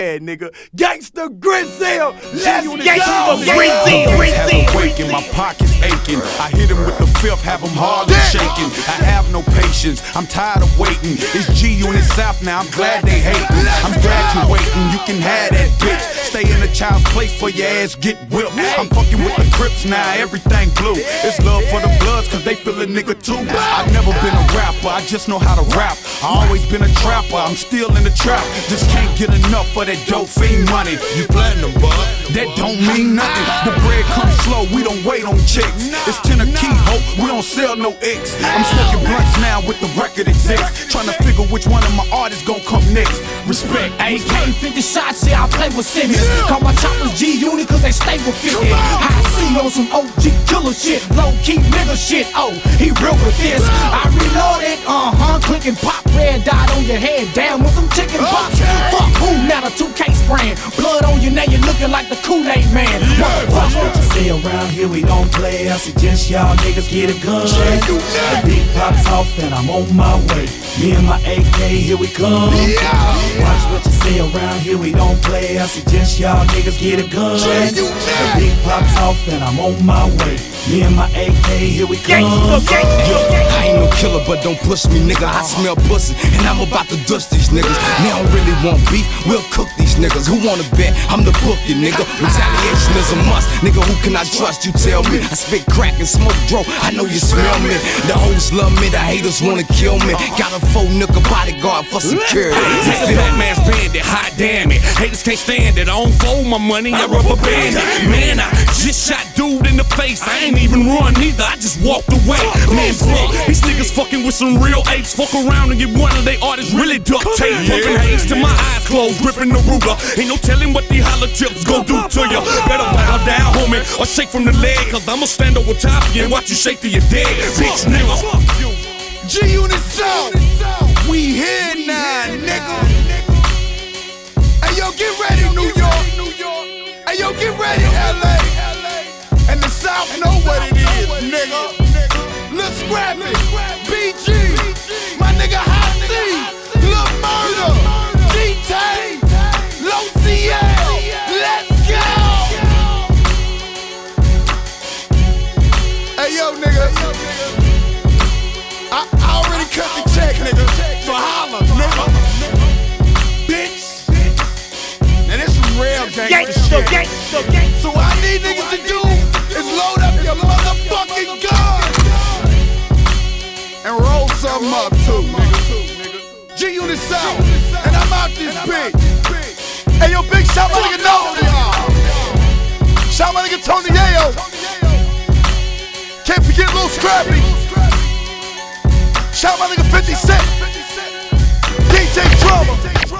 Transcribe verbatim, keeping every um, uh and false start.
Yeah, nigga. Gangsta Grizzle, let's go! Gangsta Grizzle, Grizzle, waking, my pockets aching. I hit him with the fifth, have him hard and shaking. I have no patience, I'm tired of waiting. It's G-Unit South now, I'm glad they hating. I'm graduating, you can have that bitch. Stay in a child's place for your ass get whipped. I'm fucking with the Crips now, everything blue. It's love for the Bloods, cause they feel a nigga too. I've never been a rapper, I just know how to rap. I always been a trapper, I'm still in the trap. Just can't get enough for that dope fiend money. You platinum, bud. That don't mean nothing. The bread comes slow, we don't wait on chicks. It's ten a key, hope, we don't sell no X. I'm smoking blunts now with the record execs, trying to figure which one of my artists gon' come next. Respect. A K fifty shots, yeah, I play with Simmons. Call my choppers G-Unit cause they stay with fifty. High C on some O G killer shit, low key nigga shit. Oh, he real with this. I reloaded, uh huh, click and pop, red dot on your head, down with some chicken pops. Fuck who, now the two K spraying, blood on you, now you looking like the Kool-Aid man. Watch what you say around here, we don't play. I suggest y'all niggas get a gun. The beat pops off and I'm on my way. Me and my A K, here we come. Watch what you say around here, we don't play. I suggest y'all niggas get a gun. The beat pops off and I'm on my way. Me and my A K, here we come. Yo, I ain't no killer, but don't push me, nigga. I smell pussy, and I'm about to dust these niggas. They don't really want beef, we'll cook these niggas. Who wanna bet? I'm the bookie, nigga. Retaliation is a must, nigga. Who can I trust? You tell me. I spit crack and smoke dro, I know you smell me. The hoes love me, the haters wanna kill me. Got a faux nigga bodyguard for security. This is that man's bandit, hot damn it. Haters can't stand it, I don't fold my money, I rubber band it. Man, I just shot dude in the face. I ain't even run neither, I just walked away. Man, bro, these niggas fucking with some real apes. Fuck around and get one of they artists really duct tape. Pumping haze till my eyes closed, gripping the Ruger. Ain't no telling what these holler tips gon' do to ya. Better bow down, homie, or shake from the leg, cause I'ma stand over top of you and watch you shake till you're dead, bitch nigga. G-Unit South, we here now, nigga. Hey yo, get ready, New York. Hey yo, get ready, L A. And the South know what it is, nigga. Lil Scrappy, B G, my nigga Hot C, Lil Murder, D-Tay, Low C L, let's go! Hey yo, nigga, I, I already cut the check, nigga, so holla, nigga. Bitch. Now this some real gangsta shit. So what I need niggas to do is load up your motherfucking gun and roll something up too, nigga. G-Unit South, and I'm out this bitch. Hey yo, big shout my nigga Nova, y'all. Shout my nigga Tony Yayo. Can't forget Lil Scrappy. Shout my nigga fifty Cent. D J Drummer.